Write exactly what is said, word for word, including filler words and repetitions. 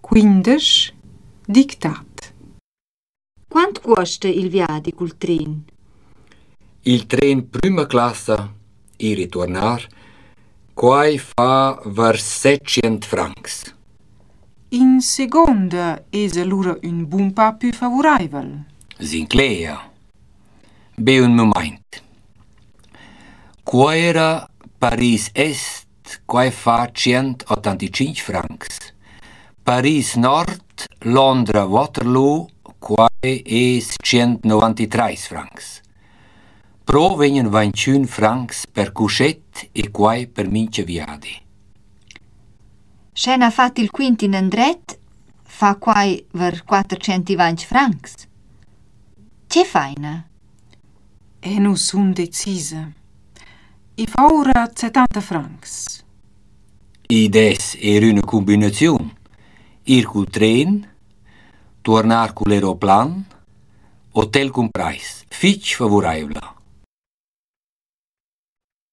quindici dictat. Quanto costa il viaggio col treno? Il treno prima classe e ritornar, quai fa vers settecento francs. In seconda es allura un buon pa più favorevole. Sinclair. Be un moment. Quai era Paris Est, quai fa centottantacinque francs. Paris Nord, Londra Waterloo, quai es centonovantatré francs. Pro vengono ventuno francs per cuscet e quai per mince viadi. Se ha fatto il quinto in andret, fa quai ver quattrocentoventi francs. Che faina? E non son decisa. I fa ora settanta francs. I des era una combinazione. Ir col tren, tornar con l'aeroplan, hotel con price, fitch favorevole.